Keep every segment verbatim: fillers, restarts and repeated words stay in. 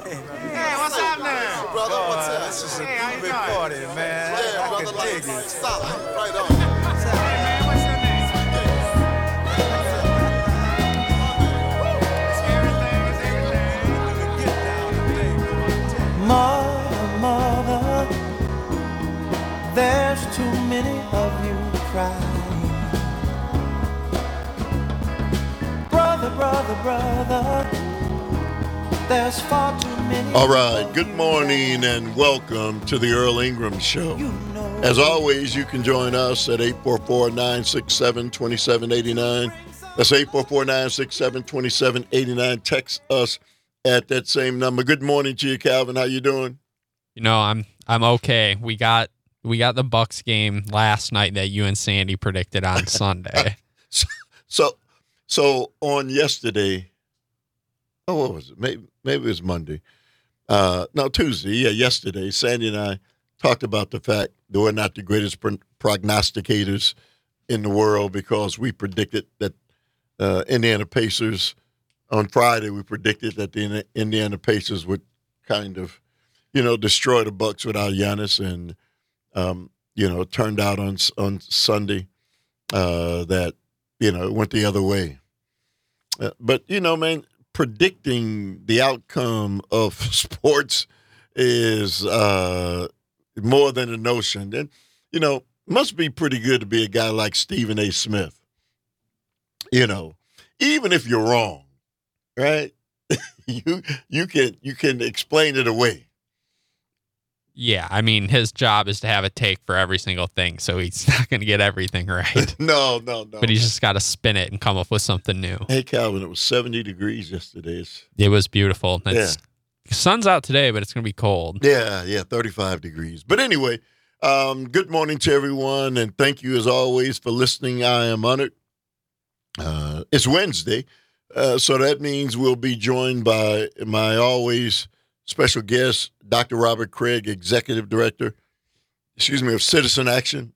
Hey, what's happening? Brother, oh, what's up? This is a hey, big party, man. Yeah, I brother, can like, dig it. solid. Right on. Hey, man, what's your name? Mother, mother, there's too many of you crying. Brother, brother, brother, there's far too many. All right, good morning and welcome to the Earl Ingram Show. As always, you can join us at eight four four, nine six seven, two seven eight nine. That's eight four four, nine six seven, two seven eight nine. Text us at that same number. Good morning to you, Calvin. How you doing? You know, I'm I'm okay. We got we got the Bucks game last night that you and Sandy predicted on Sunday. so, so so on yesterday, oh, what was it? Maybe maybe it was Monday. Uh, no, Tuesday. Yeah, yesterday, Sandy and I talked about the fact that we're not the greatest pro- prognosticators in the world because we predicted that uh, Indiana Pacers on Friday. We predicted that the Indiana Pacers would kind of, you know, destroy the Bucks without Giannis, and um, you know, it turned out on on Sunday uh, that you know it went the other way. Uh, but you know, man, predicting the outcome of sports is uh, more than a notion. And, you know, must be pretty good to be a guy like Stephen A. Smith. You know, even if you're wrong, right? you you can you can explain it away. Yeah, I mean, his job is to have a take for every single thing, so he's not going to get everything right. no, no, no. But he's just got to spin it and come up with something new. Hey, Calvin, it was seventy degrees yesterday. It's, it was beautiful. It's, yeah. Sun's out today, but it's going to be cold. Yeah, yeah, thirty-five degrees. But anyway, um, good morning to everyone, and thank you as always for listening. I am honored. Uh, it's Wednesday, uh, so that means we'll be joined by my always special guest, Doctor Robert Craig, Executive Director, excuse me, of Citizen Action.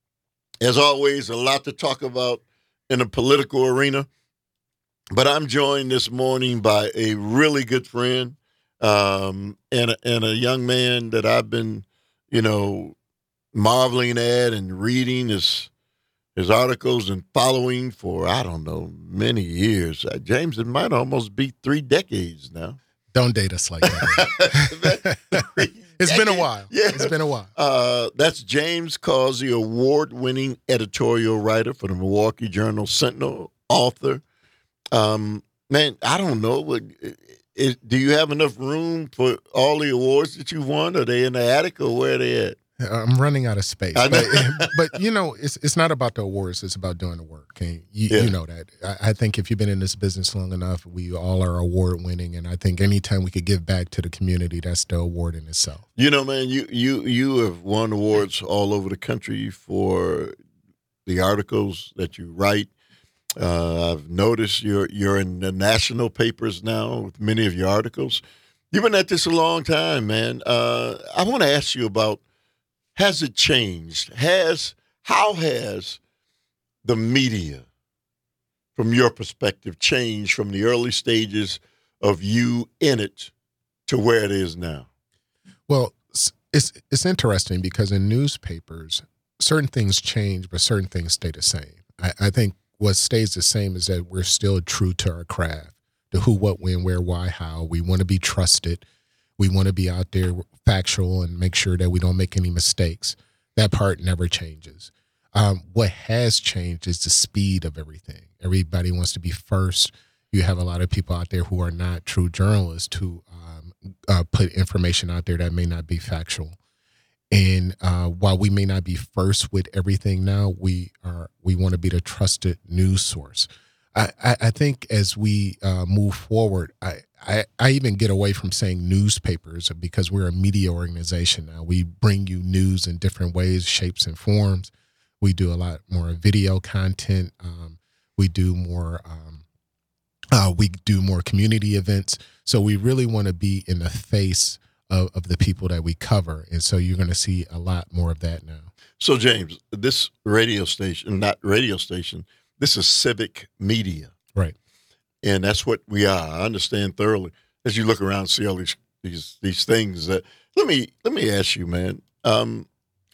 As always, a lot to talk about in the political arena, but I'm joined this morning by a really good friend um, and, a, and a young man that I've been, you know, marveling at and reading his, his articles and following for, I don't know, many years. Uh, James, it might almost be three decades now. Don't date us like that. It's been a while. Yeah. It's been a while. Uh, that's James Causey, award-winning editorial writer for the Milwaukee Journal Sentinel, author. Um, man, I don't know. What, is, do you have enough room for all the awards that you won? Are they in the attic or where are they at? I'm running out of space. I know. But, but, you know, it's it's not about the awards. It's about doing the work. And you, Yeah. you know that. I, I think if you've been in this business long enough, we all are award-winning. And I think anytime we could give back to the community, that's the award in itself. You know, man, you, you, you have won awards all over the country for the articles that you write. Uh, I've noticed you're you're in the national papers now with many of your articles. You've been at this a long time, man. Uh, I want to ask you about, has it changed? Has how has the media, from your perspective, changed from the early stages of you in it to where it is now? Well, it's it's interesting because in newspapers, certain things change, but certain things stay the same. I, I think what stays the same is that we're still true to our craft, the who, what, when, where, why, how. We want to be trusted. We want to be out there factual and make sure that we don't make any mistakes. That part never changes. Um, what has changed is the speed of everything. Everybody wants to be first. You have a lot of people out there who are not true journalists who um, uh, put information out there that may not be factual. And uh, while we may not be first with everything now, we are we want to be the trusted news source. I, I, I think as we uh, move forward, I, I, I even get away from saying newspapers because we're a media organization now. We bring you news in different ways, shapes, and forms. We do a lot more video content. Um, we do more. Um, uh, we do more community events. So we really want to be in the face of, of the people that we cover, and so you're going to see a lot more of that now. So, James, this radio station, not radio station, this is civic media. Right. And that's what we are. I understand thoroughly. As you look around and see all these these these things that let me let me ask you, man. Um,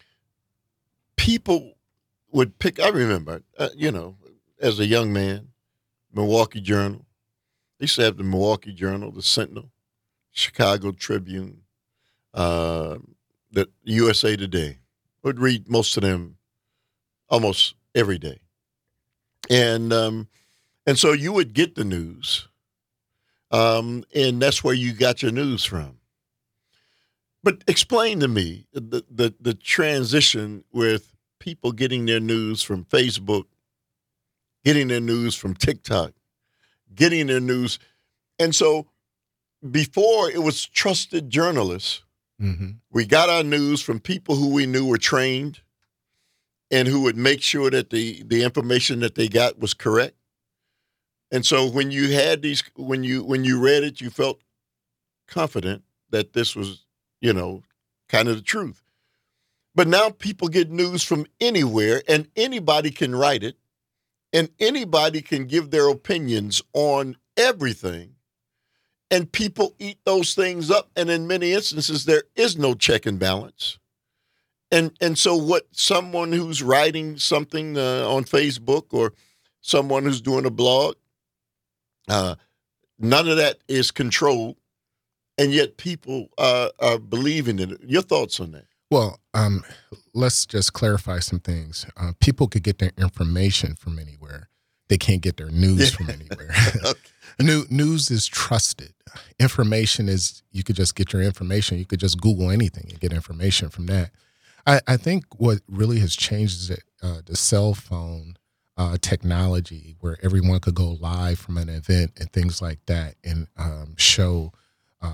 people would pick. I remember, uh, you know, as a young man, Milwaukee Journal. They used to have the Milwaukee Journal, the Sentinel, Chicago Tribune, uh, the U S A Today. I would read most of them almost every day, and um, and so you would get the news, um, and that's where you got your news from. But explain to me the the, the transition with people getting their news from Facebook, getting their news from TikTok, getting their news. And so before it was trusted journalists, Mm-hmm. we got our news from people who we knew were trained and who would make sure that the, the information that they got was correct. And so when you had these, when you when you read it, you felt confident that this was, you know, kind of the truth. But now people get news from anywhere, and anybody can write it, and anybody can give their opinions on everything, and people eat those things up, and in many instances, there is no check and balance. And and so what someone who's writing something uh, on Facebook or someone who's doing a blog, uh, none of that is controlled, and yet people uh, are believing in it. Your thoughts on that? Well, um, let's just clarify some things. Uh, people could get their information from anywhere. They can't get their news from anywhere. Okay. New, news is trusted. Information is, you could just get your information. You could just Google anything and get information from that. I, I think what really has changed is that, uh, the cell phone uh, technology, where everyone could go live from an event and things like that, and um, show uh,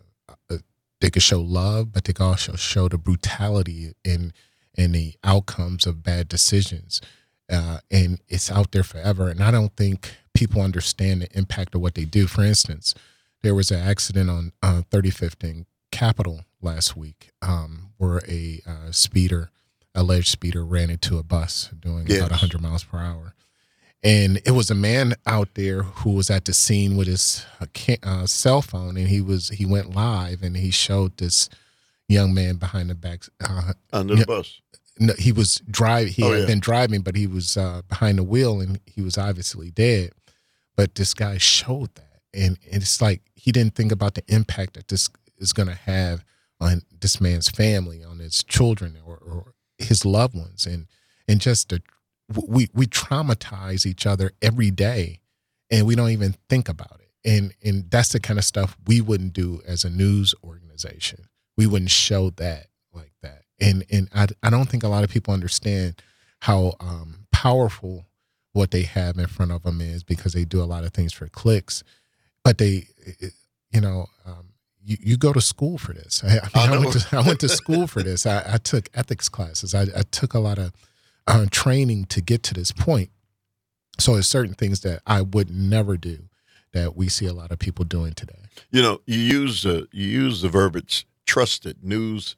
they could show love, but they could also show the brutality in in the outcomes of bad decisions. Uh, and it's out there forever. And I don't think people understand the impact of what they do. For instance, there was an accident on uh, thirty-fifth and Capitol last week um, where a uh, speeder, alleged speeder, ran into a bus doing Yes. about one hundred miles per hour. And it was a man out there who was at the scene with his uh, ca- uh, cell phone, and he was he went live and he showed this young man behind the back. Uh, Under the Yeah. bus. no, he was driving. He Oh, had yeah. been driving, but he was uh, behind the wheel, and he was obviously dead. But this guy showed that, and, and it's like he didn't think about the impact that this is going to have on this man's family, on his children, or, or his loved ones, and and just the we we traumatize each other every day, and we don't even think about it. And and that's the kind of stuff we wouldn't do as a news organization. We wouldn't show that like that. And and I I don't think a lot of people understand how um, powerful what they have in front of them is, because they do a lot of things for clicks. But they, you know, um, you, you go to school for this. I, I, mean, I I, know. went to I went to school for this. I, I took ethics classes. I, I took a lot of uh, training to get to this point. So there's certain things that I would never do that we see a lot of people doing today. You know, you use the you use the verbiage trusted news,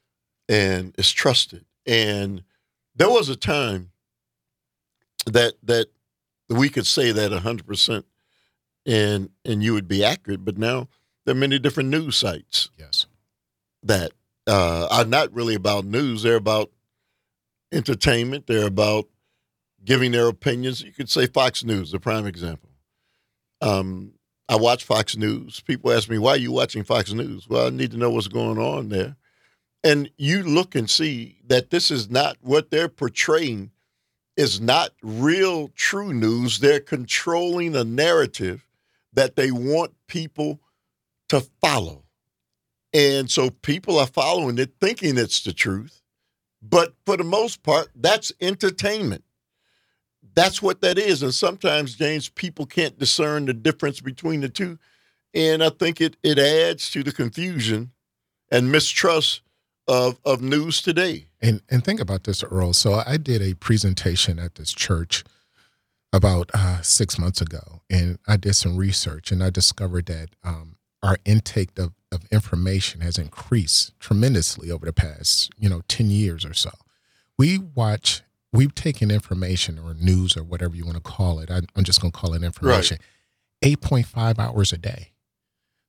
and it's trusted. And there was a time that that we could say that one hundred percent, and and you would be accurate. But now there are many different news sites Yes. that uh, are not really about news. They're about entertainment. They're about giving their opinions. You could say Fox News, a prime example. Um, I watch Fox News. People ask me, why are you watching Fox News? Well, I need to know what's going on there. And you look and see that this is not what they're portraying is not real true news. They're controlling a narrative that they want people to follow. And so people are following it, thinking it's the truth. But for the most part, that's entertainment. That's what that is. And sometimes, James, people can't discern the difference between the two. And I think it it adds to the confusion and mistrust of, of news today. And and think about this, Earl. So I did a presentation at this church about uh, six months ago, and I did some research, and I discovered that um, our intake of, of information has increased tremendously over the past, you know, ten years or so. We watch, we've taken information or news or whatever you want to call it. I, I'm just going to call it information, eight point five hours a day.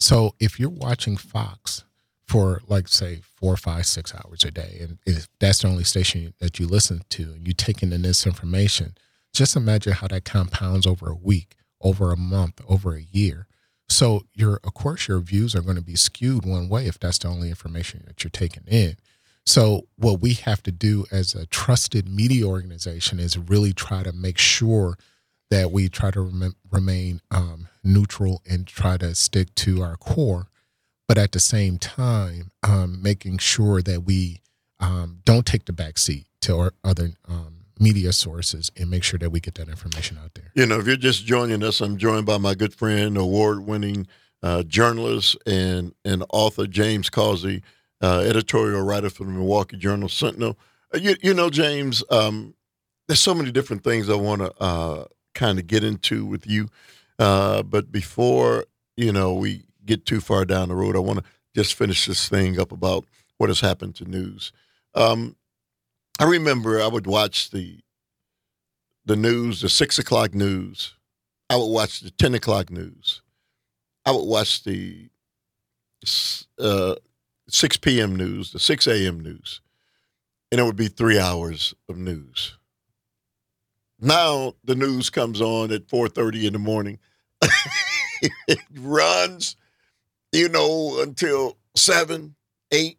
So if you're watching Fox for like say four, five, six hours a day, and if that's the only station that you listen to, and you take in this information, just imagine how that compounds over a week, over a month, over a year. So your, of course, your views are going to be skewed one way if that's the only information that you're taking in. So what we have to do as a trusted media organization is really try to make sure that we try to rem- remain um, neutral and try to stick to our core, but at the same time, um, making sure that we um, don't take the back seat to our other um, media sources and make sure that we get that information out there. You know, if you're just joining us, I'm joined by my good friend, award-winning uh, journalist and, and author James Causey, uh, editorial writer for the Milwaukee Journal Sentinel. Uh, you, you know, James, um, there's so many different things I want to uh, kind of get into with you. Uh, but before, you know, we get too far down the road, I want to just finish this thing up about what has happened to news. Um, I remember I would watch the the news, the six o'clock news. I would watch the ten o'clock news. I would watch the uh, six p.m. news, the six a.m. news, and it would be three hours of news. Now the news comes on at four thirty in the morning. It runs, you know, until seven, eight.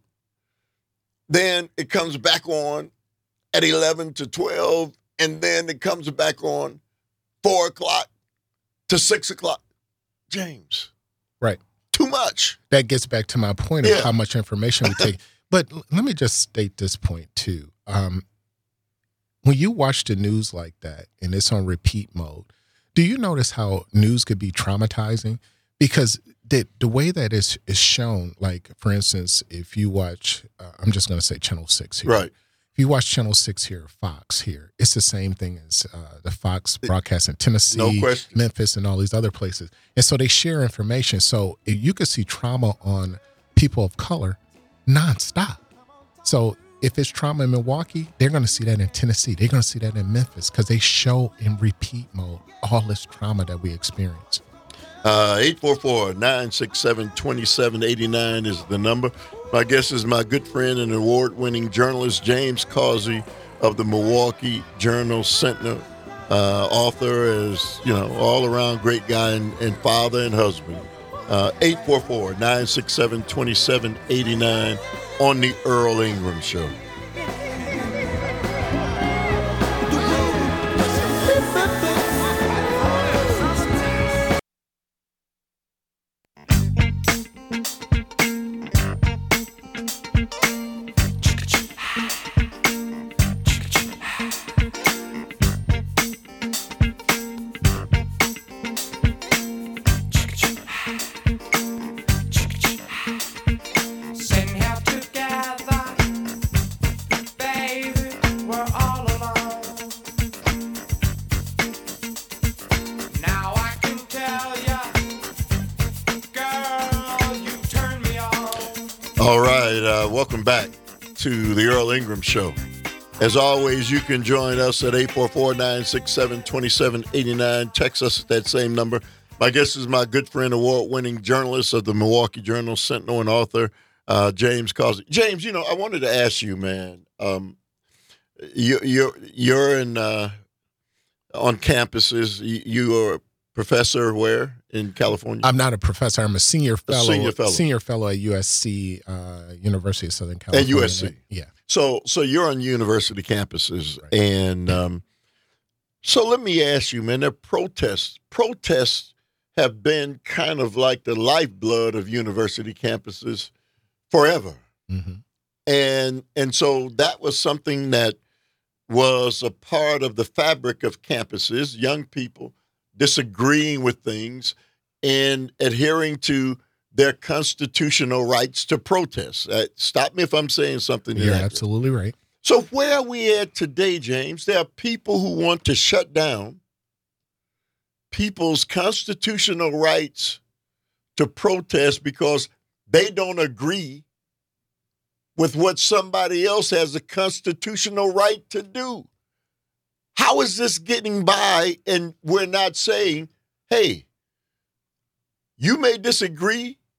Then it comes back on at eleven to twelve, and then it comes back on four o'clock to six o'clock. James. Right. Too much. That gets back to my point of Yeah. how much information we take. But l- let me just state this point too. Um, when you watch the news like that and it's on repeat mode, do you notice how news could be traumatizing? Because the the way that is is shown, like for instance, if you watch, uh, I'm just going to say Channel Six here. Right. If you watch Channel Six here, Fox here, it's the same thing as uh, the Fox broadcast in Tennessee, No question. Memphis, and all these other places. And so they share information. So if you could see trauma on people of color nonstop. So if it's trauma in Milwaukee, they're going to see that in Tennessee. They're going to see that in Memphis because they show in repeat mode all this trauma that we experience. Uh, eight four four, nine six seven, two seven eight nine is the number. My guest is my good friend and award-winning journalist, James Causey of the Milwaukee Journal Sentinel. Uh, author, is, you know, all-around great guy and, and father and husband. Uh, eight four four, nine six seven, two seven eight nine on the Earl Ingram Show. Sitting here together, baby, we're all alone. Now I can tell ya, girl, you turn me on. All right, uh, welcome back to the Earl Ingram Show. As always, you can join us at eight four four, nine six seven, two seven eight nine. Text us at that same number. My guest is my good friend, award-winning journalist of the Milwaukee Journal Sentinel and author, uh, James Causey. James, you know, I wanted to ask you, man, um, you, you're, you're in, uh, on campuses. You, you are a professor where in California? I'm not a professor. I'm a senior fellow. senior fellow. Senior fellow at U S C, uh, University of Southern California. U S C. Yeah. So, so you're on university campuses, and um, so let me ask you, man. There are protests. Protests have been kind of like the lifeblood of university campuses forever, Mm-hmm. and and so that was something that was a part of the fabric of campuses. Young people disagreeing with things and adhering to their constitutional rights to protest. Uh, stop me if I'm saying something. You're inaccurate. absolutely right. So where are we at today, James? There are people who want to shut down people's constitutional rights to protest because they don't agree with what somebody else has a constitutional right to do. How is this getting by and we're not saying, hey, you may disagree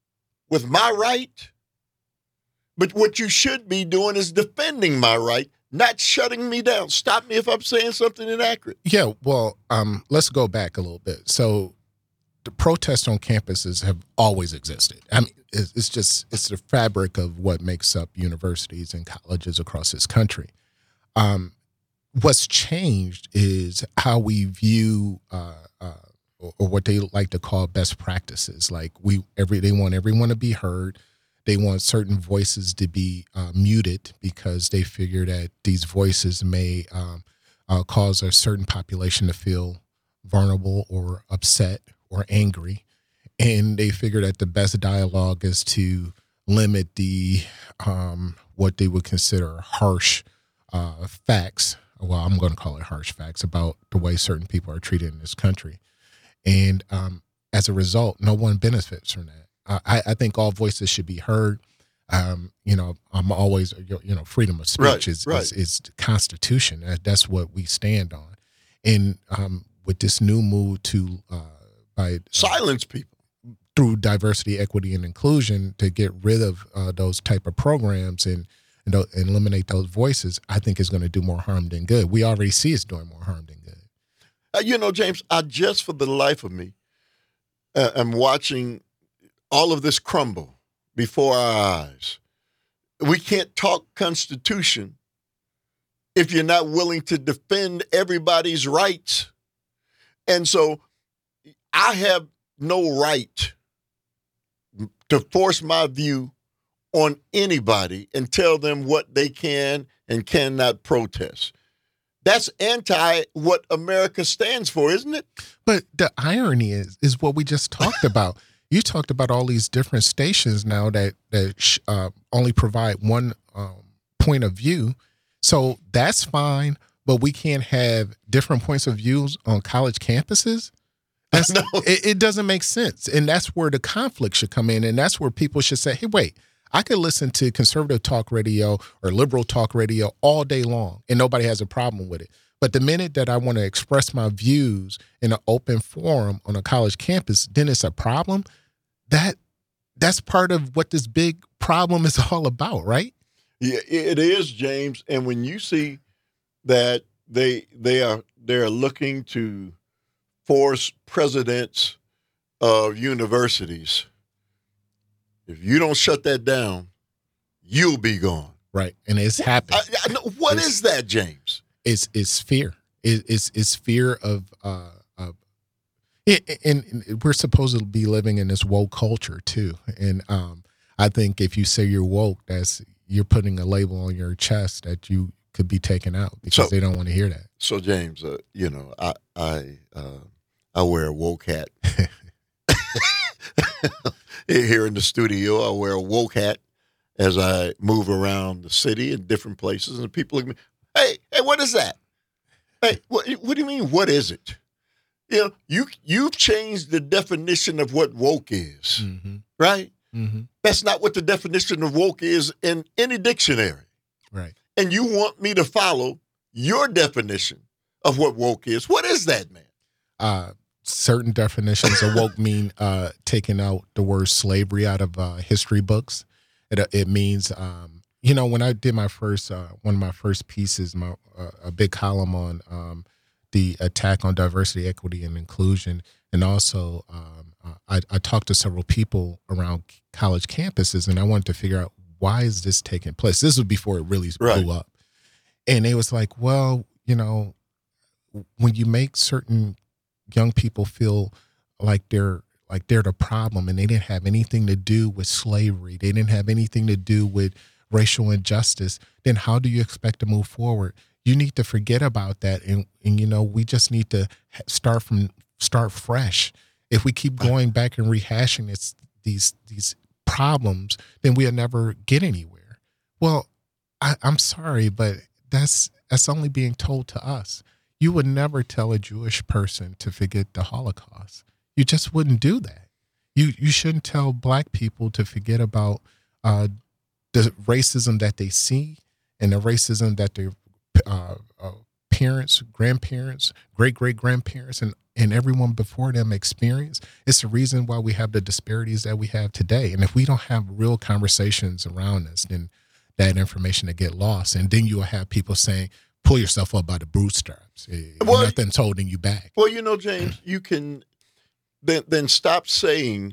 with my right. But what you should be doing is defending my right, not shutting me down. Stop me if I'm saying something inaccurate. Yeah, well, um, let's go back a little bit. So the protests on campuses have always existed. I mean, it's, it's just, it's the fabric of what makes up universities and colleges across this country. Um, what's changed is how we view uh, uh, or, or what they like to call best practices. Like we, every they want everyone to be heard. They want certain voices to be uh, muted because they figure that these voices may um, uh, cause a certain population to feel vulnerable or upset or angry. And they figure that the best dialogue is to limit the um, what they would consider harsh uh, facts. Well, I'm going to call it harsh facts about the way certain people are treated in this country. And um, as a result, no one benefits from that. I, I think all voices should be heard. Um, you know, I'm always, you know, freedom of speech Right, is, right. is is the Constitution. That, that's what we stand on. And um, with this new move to uh, by uh, Silence people. through diversity, equity, and inclusion to get rid of uh, those type of programs and and, th- and eliminate those voices, I think is going to do more harm than good. We already see it's doing more harm than good. Uh, you know, James, I just for the life of me uh, am watching all of this crumble before our eyes. We can't talk Constitution if you're not willing to defend everybody's rights. And so I have no right to force my view on anybody and tell them what they can and cannot protest. That's anti what America stands for, isn't it? But the irony is, is what we just talked about. You talked about all these different stations now that that sh- uh, only provide one um, point of view. So that's fine, but we can't have different points of views on college campuses. That's, No. it, it doesn't make sense. And that's where the conflict should come in. And that's where people should say, hey, wait, I could listen to conservative talk radio or liberal talk radio all day long, and nobody has a problem with it. But the minute that I want to express my views in an open forum on a college campus, then it's a problem. That that's part of what this big problem is all about, right? Yeah, it is, James. And when you see that they they are they're looking to force presidents of universities, if you don't shut that down, you'll be gone. Right. And it's happening. I, I know, what It's- is that, James? It's it's fear. It, it's it's fear of uh of it, and, and we're supposed to be living in this woke culture too. And um I think if you say you're woke, that's you're putting a label on your chest that you could be taken out because So- they don't want to hear that. So, James, uh, you know, I I uh, I wear a woke hat. Here in the studio, I wear a woke hat as I move around the city in different places, and people look at me, hey, hey, what is that? Hey, what, what do you mean, what is it? You know, you, you've changed the definition of what woke is, Mm-hmm. right? Mm-hmm. That's not what the definition of woke is in any dictionary. Right. And you want me to follow your definition of what woke is. What is that, man? Uh, certain definitions of woke mean uh, taking out the word slavery out of uh, history books. It, it means, um, you know, when I did my first, uh, one of my first pieces, my uh, a big column on um, the attack on diversity, equity, and inclusion, and also um, uh, I, I talked to several people around college campuses, and I wanted to figure out why is this taking place. This was before it really Right. blew up, and they was like, well, you know, when you make certain young people feel like they're like they're the problem and they didn't have anything to do with slavery, they didn't have anything to do with racial injustice, then how do you expect to move forward? You need to forget about that, and and you know, we just need to ha- start from start fresh. If we keep going back and rehashing this, these these problems, then we'll never get anywhere. Well, I, I'm sorry, but that's that's only being told to us. You would never tell a Jewish person to forget the Holocaust. You just wouldn't do that. You you shouldn't tell black people to forget about uh, the racism that they see and the racism that their uh, uh, parents, grandparents, great great grandparents, and and everyone before them experienced. It's the reason why we have the disparities that we have today. And if we don't have real conversations around us, then that information will get lost. And then you'll have people saying, pull yourself up by the bootstraps. Well, Nothing's holding you back. Well, you know, James, you can then then stop saying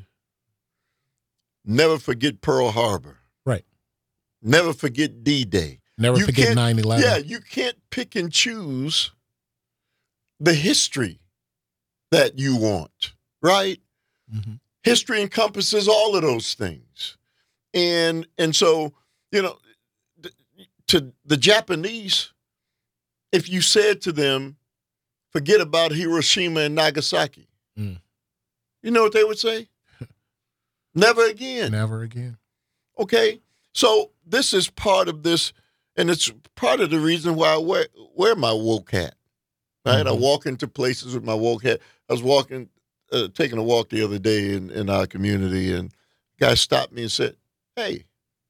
never forget Pearl Harbor. Right. Never forget D-Day. Never You forget can't- nine eleven. Yeah, you can't pick and choose the history that you want, right? Mhm. History encompasses all of those things. And and so, you know, th- to the Japanese, if you said to them, forget about Hiroshima and Nagasaki, Mm. you know what they would say? Never again. Never again. Okay? So this is part of this, and it's part of the reason why I wear, wear my woke hat, right? I Mhm. walk into places with my woke hat. I was walking, uh, taking a walk the other day in, in our community, and a guy stopped me and said, hey,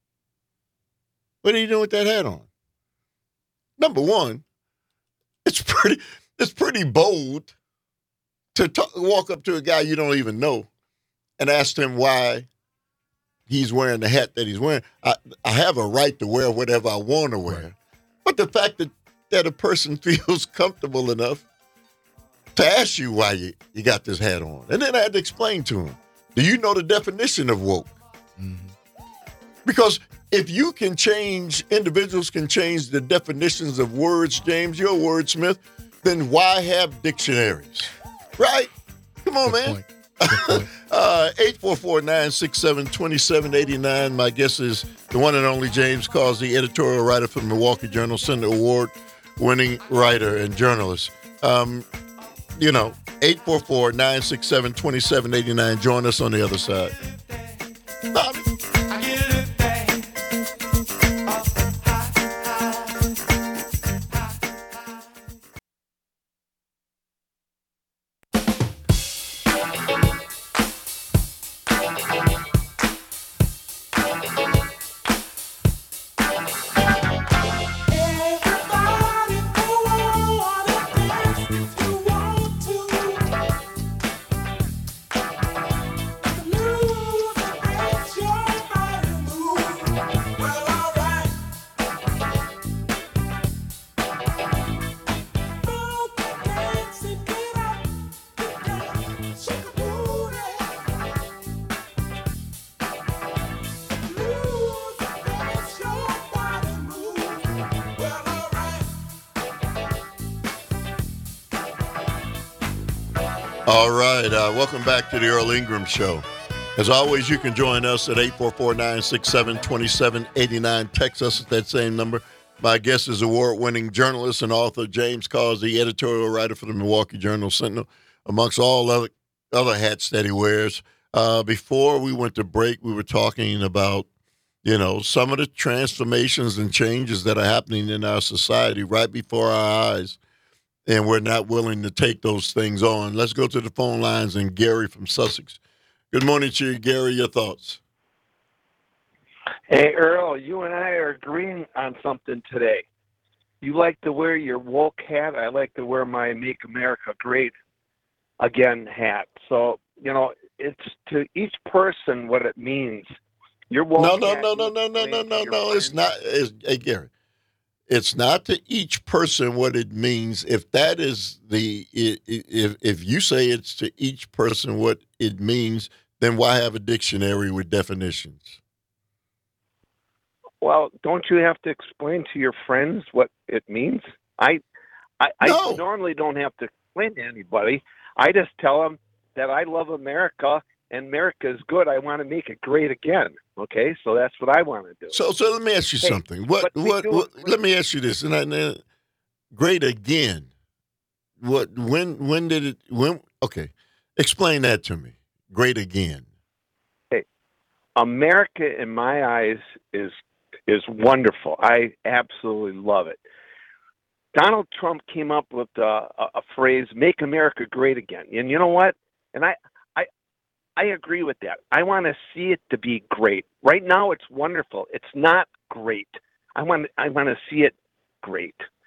what are you doing with that hat on? Number one, it's pretty, it's pretty bold to talk, walk up to a guy you don't even know and ask him why he's wearing the hat that he's wearing. I, I have a right to wear whatever I want to wear. Right. But the fact that, that a person feels comfortable enough to ask you why you, you got this hat on. And then I had to explain to him, do you know the definition of woke? Mhm. Because if you can change, individuals can change the definitions of words, James, you're a wordsmith, then why have dictionaries? Right? Come on, Good man. point. Good point. Uh, eight four four, nine six seven, two seven eight nine. My guest is the one and only James Causey, editorial writer for the Milwaukee Journal, Senate Award-winning writer and journalist. Um, you know, eight four four, nine six seven, two seven eight nine. Join us on the other side. Um, I get it back. Everybody go on and dance if you want to. Lose and dance your body move. Well, alright. Move and dance and get up, get down, shake a booty. Lose and dance your body move. Well, alright. All right. Uh, welcome back to the Earl Ingram Show. As always, you can join us at eight four four, nine six seven, two seven eight nine. Text us at that same number. My guest is award-winning journalist and author James Causey, editorial writer for the Milwaukee Journal Sentinel, amongst all other, other hats that he wears. Uh, before we went to break, we were talking about, you know, some of the transformations and changes that are happening in our society right before our eyes. And we're not willing to take those things on. Let's go to the phone lines and Gary from Sussex. Good morning to you, Gary. Your thoughts? Hey, Earl, you and I are agreeing on something today. You like to wear your woke hat. I like to wear my Make America Great Again hat. So, you know, it's to each person what it means. Your woke No, no, hat no, no, you no, no, explain no, to no, your no. It's friends. not. It's, hey, Gary, it's not to each person what it means. If that is the, i- i- if if you say it's to each person what it means, then why have a dictionary with definitions? Well, don't you have to explain to your friends what it means? I, I, No. I normally don't have to explain to anybody. I just tell them that I love America and America is good. I want to make it great again. Okay, so that's what I want to do. So, so let me ask you Hey, something. What, but we what, do what agree. let me ask you this. And I, and great again. What, when, when did it, when, okay, explain that to me. Great again. America, in my eyes, is is wonderful. I absolutely love it. Donald Trump came up with a, a, a phrase, "Make America Great Again," and you know what? And I, I, I agree with that. I want to see it to be great. Right now, it's wonderful. It's not great. I want, I want to see it great.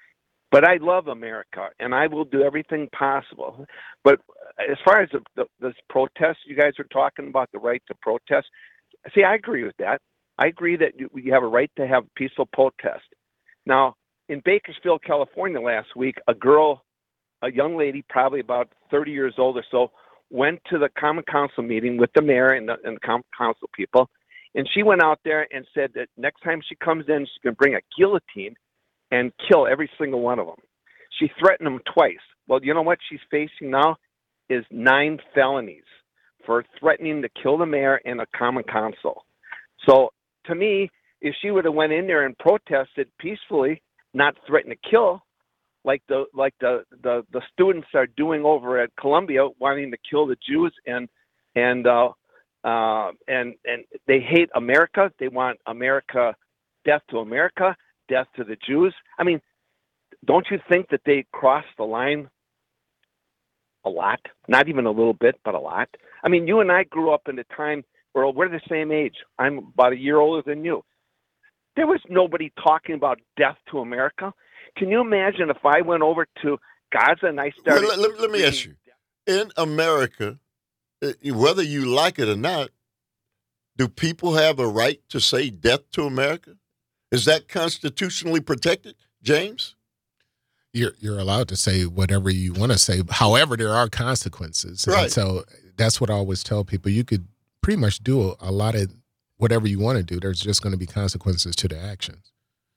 But I love America, and I will do everything possible. But as far as the, the, this protest you guys are talking about, the right to protest, see, I agree with that. I agree that you, you have a right to have peaceful protest. Now, in Bakersfield, California last week, a girl, a young lady, probably about thirty years old or so, went to the Common Council meeting with the mayor and the, and the Common Council people, and she went out there and said that next time she comes in, she's going to bring a guillotine and kill every single one of them. She threatened them twice. Well, you know what she's facing now is nine felonies for threatening to kill the mayor and a Common Council. So to me, if she would have went in there and protested peacefully, not threatened to kill, like the like the, the, the students are doing over at Columbia, wanting to kill the Jews, and and uh, uh, and and they hate America. They want America, death to America, death to the Jews. I mean, don't you think that they crossed the line a lot? Not even a little bit, but a lot. I mean, you and I grew up in a time, Earl, we're the same age. I'm about a year older than you. There was nobody talking about death to America. Can you imagine if I went over to Gaza and I started... Let, let, let me ask you. In America, uh, whether you like it or not, do people have a right to say death to America? Is that constitutionally protected, James? You're you're allowed to say whatever you want to say. However, there are consequences. Right. And so that's what I always tell people. You could pretty much do a, a lot of whatever you want to do. There's just going to be consequences to the actions.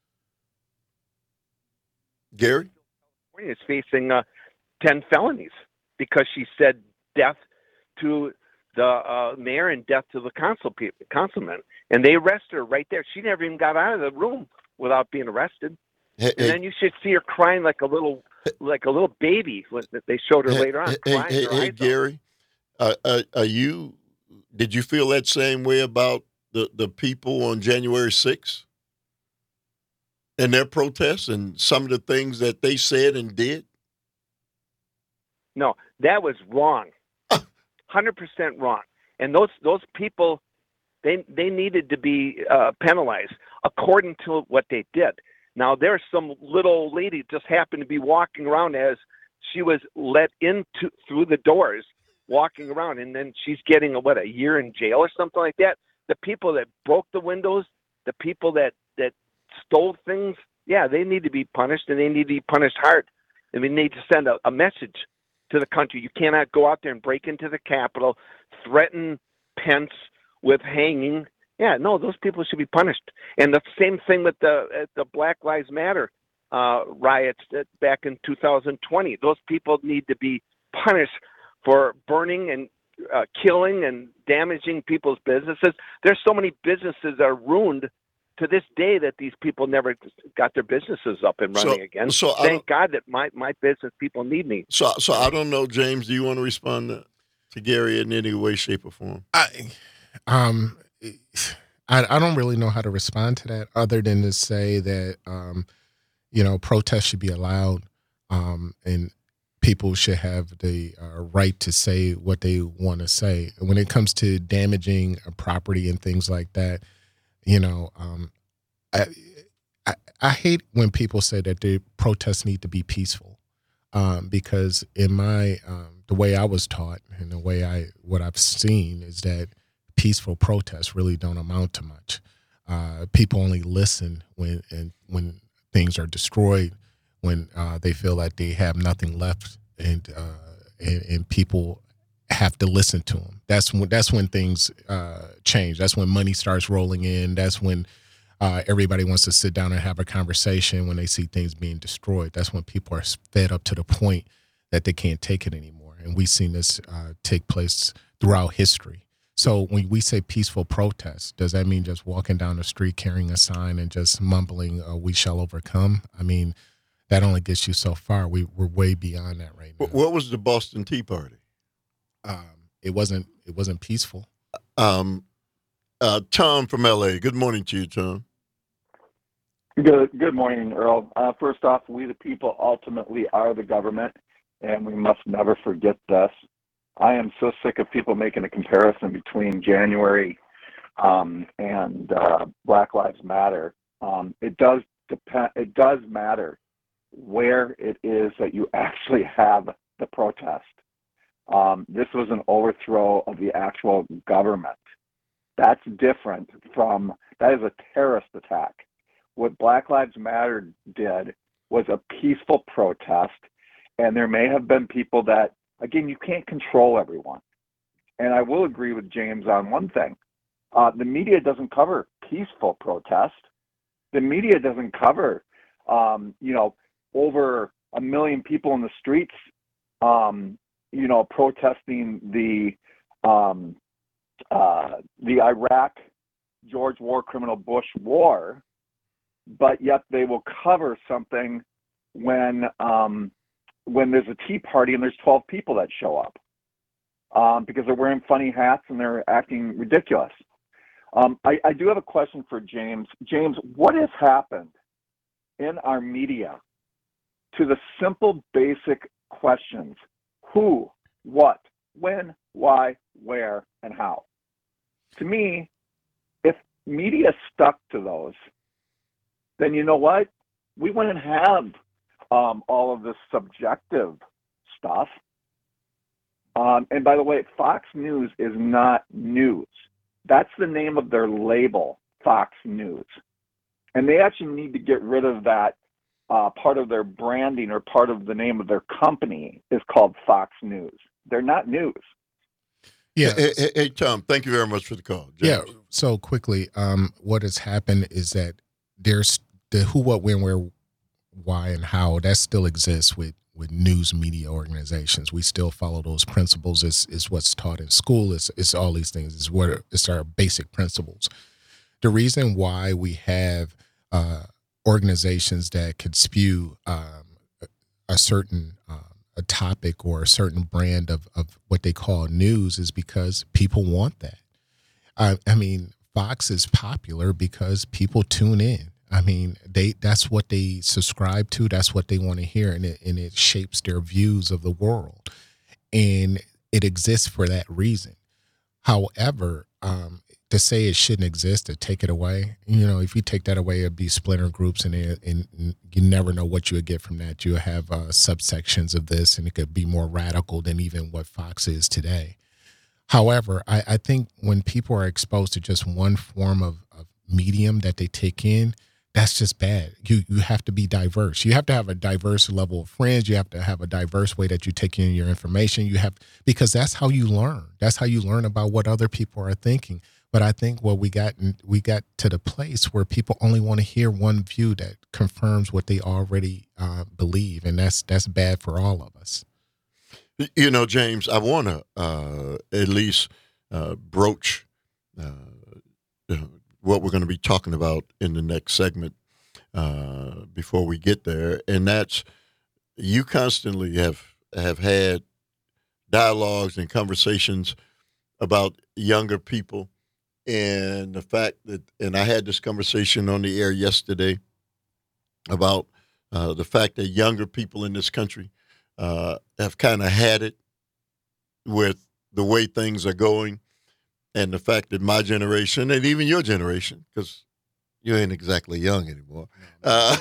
Gary? Is facing uh, ten felonies because she said death to the uh, mayor and death to the council people, councilman. And they arrested her right there. She never even got out of the room without being arrested. Hey, and then you should see her crying like a little, like a little baby. When they showed her hey, later on. Hey, crying hey, her hey eyes out. Gary, uh, uh, are you? Did you feel that same way about the, the people on January sixth and their protests and some of the things that they said and did? No, that was wrong. one hundred percent wrong. And those those people, they they needed to be uh, penalized according to what they did. Now, there's some little old lady just happened to be walking around as she was let into through the doors, walking around, and then she's getting a, what, a year in jail or something like that. The people that broke the windows, the people that that stole things, yeah, they need to be punished, and they need to be punished hard. I mean, they need to send a, a message to the country. You cannot go out there and break into the Capitol, threaten Pence with hanging. Yeah, no, those people should be punished. And the same thing with the uh, the Black Lives Matter uh, riots that back in two thousand twenty. Those people need to be punished for burning and uh, killing and damaging people's businesses. There's so many businesses that are ruined to this day that these people never got their businesses up and running So- again. so I Thank God that my, my business people need me. So, so I don't know, James. Do you want to respond to, to Gary in any way, shape, or form? I, um, I, I don't really know how to respond to that other than to say that, um, you know, protests should be allowed, um, and people should have the uh, right to say what they want to say. When it comes to damaging a property and things like that, you know, um, I, I I hate when people say that the protests need to be peaceful, um, because in my um, the way I was taught and the way I what I've seen is that peaceful protests really don't amount to much. Uh, people only listen when and when things are destroyed, when uh, they feel like they have nothing left, and uh, and, and people have to listen to them. That's when that's when things uh, change. That's when money starts rolling in. That's when uh, everybody wants to sit down and have a conversation. When they see things being destroyed, that's when people are fed up to the point that they can't take it anymore. And we've seen this uh, take place throughout history. So when we say peaceful protest, does that mean just walking down the street carrying a sign and just mumbling, uh, "We shall overcome"? I mean, that only gets you so far. We, we're way beyond that right now. What, what was the Boston Tea Party? Um, it wasn't. It wasn't peaceful. Um, uh, Tom from L A. Good morning to you, Tom. Good, good morning, Earl. Uh, first off, we the people ultimately are the government, and we must never forget this. I am so sick of people making a comparison between January um, and uh, Black Lives Matter. Um, it does depend. It does matter where it is that you actually have the protest. Um, this was an overthrow of the actual government. That's different from, that is a terrorist attack. What Black Lives Matter did was a peaceful protest, and there may have been people that, again, you can't control everyone. And I will agree with James on one thing. Uh, the media doesn't cover peaceful protest. The media doesn't cover, um, you know, over a million people in the streets, um, you know, protesting the um, uh, the Iraq George war criminal Bush war, but yet they will cover something when um, when there's a tea party and there's twelve people that show up um, because they're wearing funny hats and they're acting ridiculous. Um, I, I do have a question for James. James, what has happened in our media to the simple, basic questions: who, what, when, why, where, and how? To me, if media stuck to those, then you know what? We wouldn't have um, all of this subjective stuff. Um, and by the way, Fox News is not news. That's the name of their label, Fox News. And they actually need to get rid of that. Uh, part of their branding or part of the name of their company is called Fox News. They're not news. Yeah. Hey, hey, hey, Tom, thank you very much for the call. James. Yeah. So quickly, um, what has happened is that there's the who, what, when, where, why, and how that still exists with, with news media organizations. We still follow those principles. It's, it's what's taught in school. It's, it's all these things. It's what it's our basic principles. The reason why we have uh, organizations that could spew um, a certain uh, a topic or a certain brand of, of what they call news is because people want that. I, I mean, Fox is popular because people tune in. I mean, they that's what they subscribe to. That's what they want to hear, and it and it shapes their views of the world, and it exists for that reason. However, um, to say it shouldn't exist, to take it away, you know, if you take that away, it'd be splinter groups, and, it, and you never know what you would get from that. You have uh, subsections of this, and it could be more radical than even what Fox is today. However, I, I think when people are exposed to just one form of, of medium that they take in, that's just bad. You you have to be diverse. You have to have a diverse level of friends. You have to have a diverse way that you take in your information. You have, because that's how you learn. That's how you learn about what other people are thinking. But I think what we got we got to the place where people only want to hear one view that confirms what they already uh, believe, and that's that's bad for all of us. You know, James, I want to uh, at least uh, broach uh, what we're going to be talking about in the next segment uh, before we get there, and that's you constantly have have had dialogues and conversations about younger people. And the fact that, and I had this conversation on the air yesterday about uh, the fact that younger people in this country uh, have kind of had it with the way things are going, and the fact that my generation, and even your generation, because you ain't exactly young anymore, uh,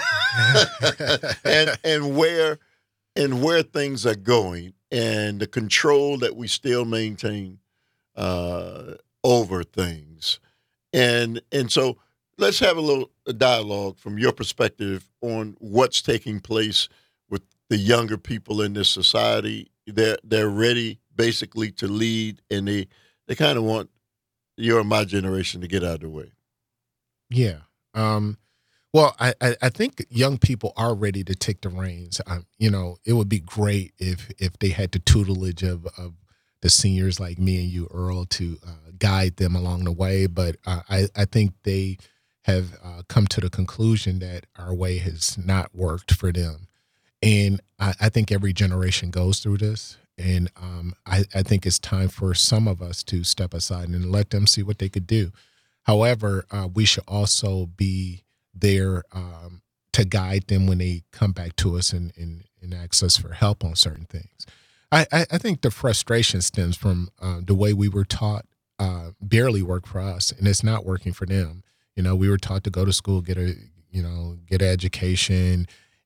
and and where and where things are going, and the control that we still maintain Uh, over things. And and so let's have a little dialogue from your perspective on what's taking place with the younger people in this society. They're they're ready basically to lead, and they, they kind of want your and my generation to get out of the way. Yeah. Um, well, I, I, I think young people are ready to take the reins. Um, you know, it would be great if if they had the tutelage of, of the seniors like me and you, Earl, to uh, guide them along the way. But uh, I, I think they have uh, come to the conclusion that our way has not worked for them. And I, I think every generation goes through this. And um, I, I think it's time for some of us to step aside and let them see what they could do. However, uh, we should also be there um, to guide them when they come back to us and, and, and ask us for help on certain things. I, I think the frustration stems from uh, the way we were taught uh, barely worked for us, and it's not working for them. You know, we were taught to go to school, get a, you know, get an education,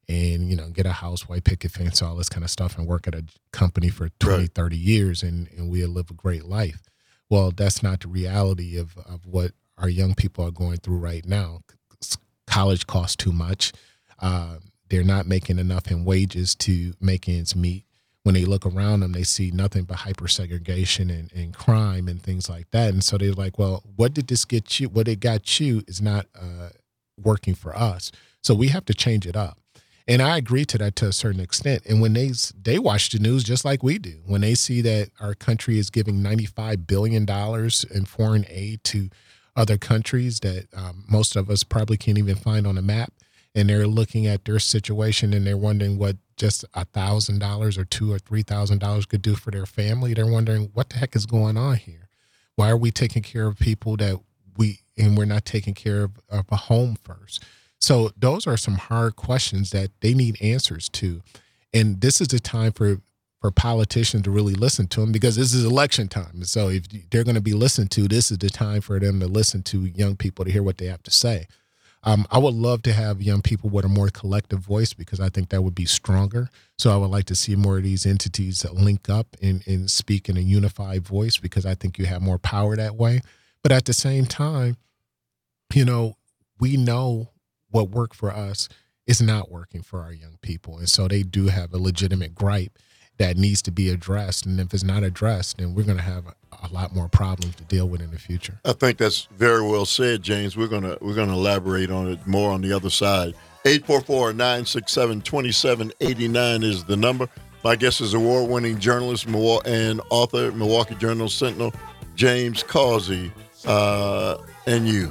and, you know, get a house, white picket fence, all this kind of stuff, and work at a company for twenty, Right. thirty years, and, and we'll live a great life. Well, that's not the reality of, of what our young people are going through right now. College costs too much. Uh, they're not making enough in wages to make ends meet. When they look around them, they see nothing but hyper-segregation and, and crime and things like that. And so they're like, well, what did this get you? What it got you is not uh, working for us. So we have to change it up. And I agree to that to a certain extent. And when they they watch the news just like we do, when they see that our country is giving ninety-five billion dollars in foreign aid to other countries that um, most of us probably can't even find on a map, and they're looking at their situation and they're wondering what just a thousand dollars or two or three thousand dollars could do for their family, they're wondering what the heck is going on here. Why are we taking care of people that we and we're not taking care of, of a home first? So those are some hard questions that they need answers to. And this is the time for, for politicians to really listen to them, because this is election time. So if they're going to be listened to, this is the time for them to listen to young people to hear what they have to say. Um, I would love to have young people with a more collective voice, because I think that would be stronger. So I would like to see more of these entities that link up and, and speak in a unified voice, because I think you have more power that way. But at the same time, you know, we know what worked for us is not working for our young people. And so they do have a legitimate gripe that needs to be addressed. And if it's not addressed, then we're going to have a, a lot more problems to deal with in the future. I think that's very well said, James. We're gonna we're gonna elaborate on it more on the other side. eight four four, nine six seven, two seven eight nine is the number. My guest is award-winning journalist and author, Milwaukee Journal Sentinel, James Causey, uh, and you.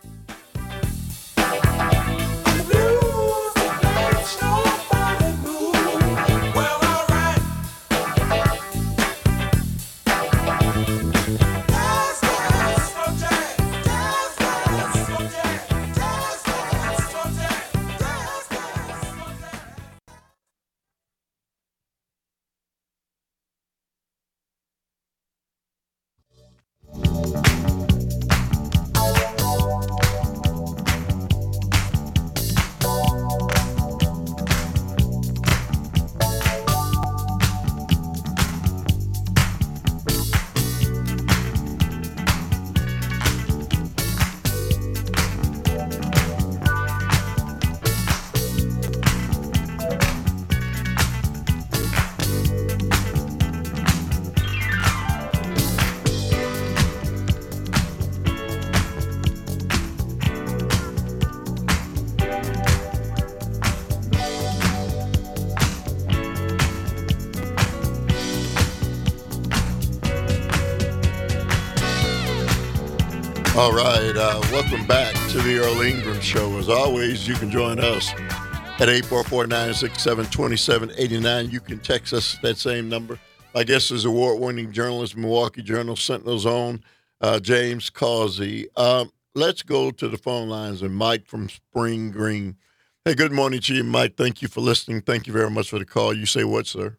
All right, uh, welcome back to the Earl Ingram Show. As always, you can join us at eight four four, nine six seven, two seven eight nine. You can text us that same number. My guest is award-winning journalist, Milwaukee Journal Sentinel's own, uh, James Causey. Um, let's go to the phone lines and Mike from Spring Green. Hey, good morning to you, Mike. Thank you for listening. Thank you very much for the call. You say what, sir?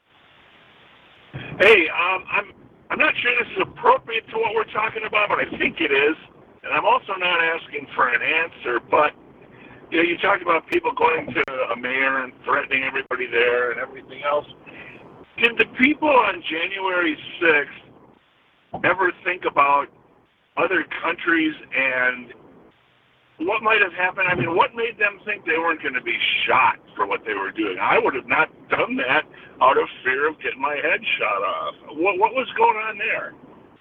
Hey, um, I'm I'm not sure this is appropriate to what we're talking about, but I think it is. And I'm also not asking for an answer, but you know, you talked about people going to a mayor and threatening everybody there and everything else. Did the people on January sixth ever think about other countries and what might have happened? I mean, what made them think they weren't going to be shot for what they were doing? I would have not done that out of fear of getting my head shot off. What, what was going on there?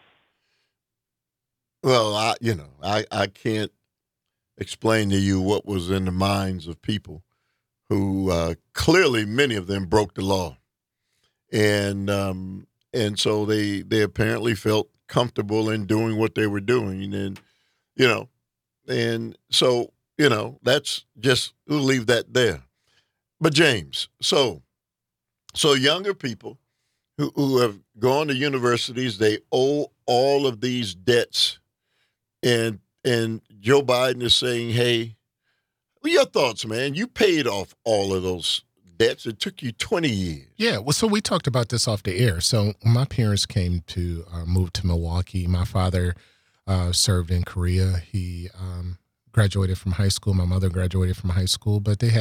Well, I, you know, I, I can't explain to you what was in the minds of people who uh, clearly many of them broke the law. And um, and so they they apparently felt comfortable in doing what they were doing. And, you know, and so, you know, that's just, we'll leave that there. But James, so so younger people who, who have gone to universities, they owe all of these debts. And and Joe Biden is saying, hey, what are your thoughts, man? You paid off all of those debts. It took you twenty years. Yeah, well, so we talked about this off the air. So my parents came to uh, move to Milwaukee. My father uh, served in Korea. He um, graduated from high school. My mother graduated from high school, but they had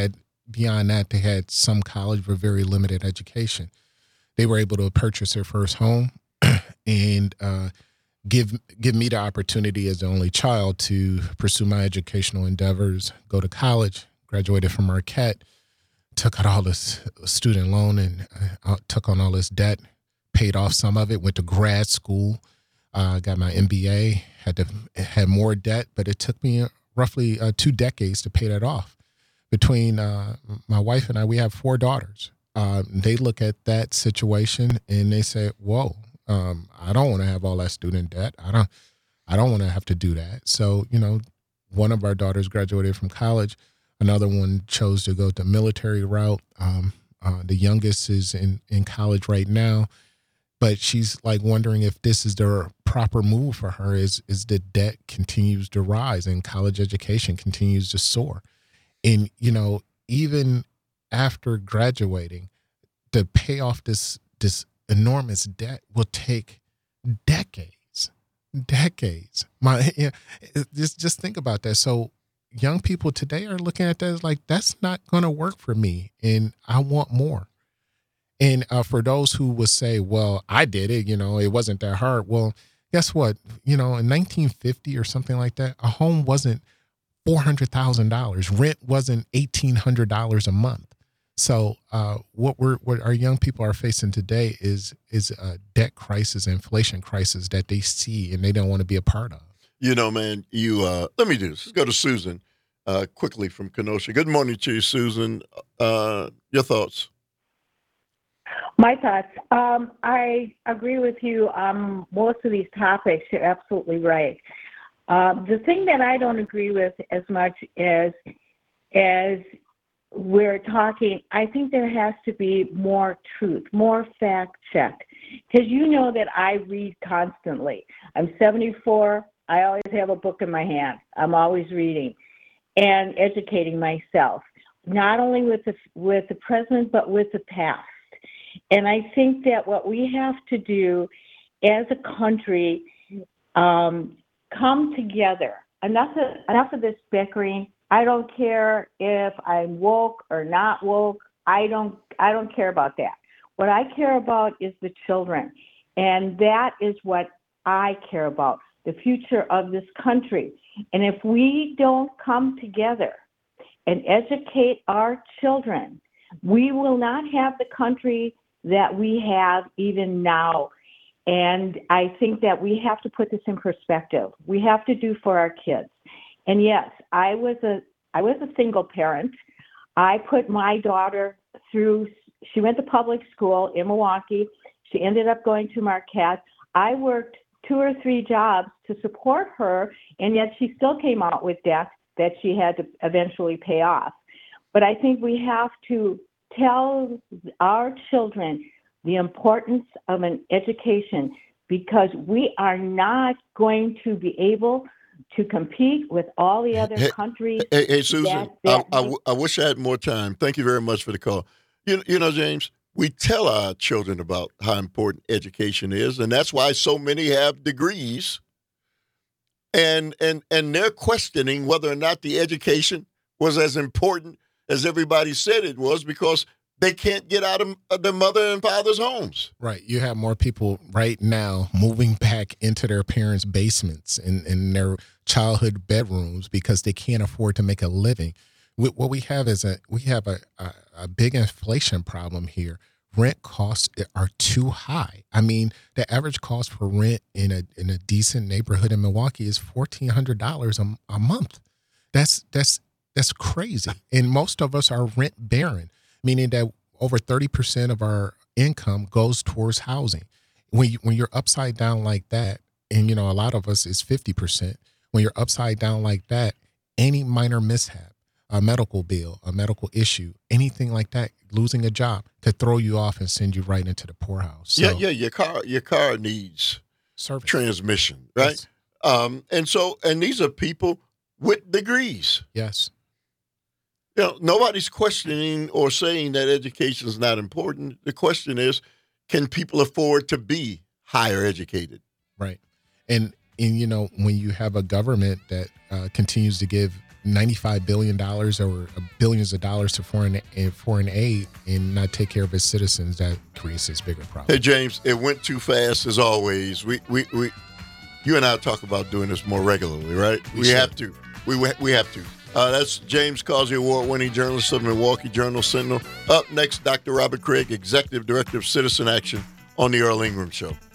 beyond that, they had some college but very limited education. They were able to purchase their first home and uh, give give me the opportunity as the only child to pursue my educational endeavors, go to college, graduated from Marquette, took out all this student loan and uh, took on all this debt, paid off some of it, went to grad school, uh, got my M B A, had to had more debt, but it took me roughly uh, two decades to pay that off. Between uh, my wife and I, we have four daughters. Uh, they look at that situation and they say, whoa, um, I don't want to have all that student debt. I don't, I don't want to have to do that. So, you know, one of our daughters graduated from college. Another one chose to go the military route. Um, uh, the youngest is in, in college right now, but she's like wondering if this is the proper move for her is, is the debt continues to rise and college education continues to soar. And, you know, even after graduating, to pay off this this enormous debt will take decades, decades. My, you know, just just think about that. So young people today are looking at that as like, that's not going to work for me, and I want more. And uh, for those who would say, well, I did it, you know, it wasn't that hard. Well, guess what? You know, in nineteen fifty or something like that, a home wasn't four hundred thousand dollars. Rent wasn't eighteen hundred dollars a month. So uh, what we're what our young people are facing today is is a debt crisis, inflation crisis that they see and they don't want to be a part of. You know, man, you uh, let me do this. Let's go to Susan uh, quickly from Kenosha. Good morning to you, Susan. Uh, your thoughts? My thoughts. Um, I agree with you on most of these topics. You're absolutely right. Um, the thing that I don't agree with as much as as we're talking, I think there has to be more truth, more fact check. Because you know that I read constantly. I'm seventy-four. I always have a book in my hand. I'm always reading and educating myself, not only with the, with the present, but with the past. And I think that what we have to do as a country, um, come together. Enough of, enough of this bickering. I don't care if I'm woke or not woke. I don't I don't care about that. What I care about is the children. And that is what I care about, the future of this country. And if we don't come together and educate our children, we will not have the country that we have even now. And I think that we have to put this in perspective. We have to do for our kids. And yes, I was a I was a single parent. I put my daughter through, she went to public school in Milwaukee. She ended up going to Marquette. I worked two or three jobs to support her, and yet she still came out with debt that she had to eventually pay off. But I think we have to tell our children the importance of an education, because we are not going to be able to compete with all the other Hey, countries. Hey, hey Susan, that, that I, I w- I wish I had more time. Thank you very much for the call. You, you know, James, we tell our children about how important education is, and that's why so many have degrees. And and and they're questioning whether or not the education was as important as everybody said it was, because they can't get out of their mother and father's homes. Right. You have more people right now moving back into their parents' basements and in, in their childhood bedrooms because they can't afford to make a living. We, what we have is a we have a, a, a big inflation problem here. Rent costs are too high. I mean, the average cost for rent in a in a decent neighborhood in Milwaukee is fourteen hundred dollars a, a month. That's that's that's crazy. And most of us are rent bearing, meaning that over thirty percent of our income goes towards housing. When you, when you're upside down like that, and you know a lot of us is fifty percent. When you're upside down like that, any minor mishap, a medical bill, a medical issue, anything like that, losing a job could throw you off and send you right into the poorhouse. So, yeah, yeah, your car, your car needs service. transmission, right? Yes. Um, and so, and these are people with degrees. Yes. You know, nobody's questioning or saying that education is not important. The question is, can people afford to be higher educated? Right. And, and you know, when you have a government that uh, continues to give ninety-five billion dollars or billions of dollars to foreign foreign aid and not take care of its citizens, that creates this bigger problem. Hey, James, it went too fast as always. We, we, we, you and I talk about doing this more regularly, right? We We, should. have to. We, we have to. Uh, that's James Causey Award-winning journalist of the Milwaukee Journal-Sentinel. Up next, Doctor Robert Craig, Executive Director of Citizen Action on the Earl Ingram Show.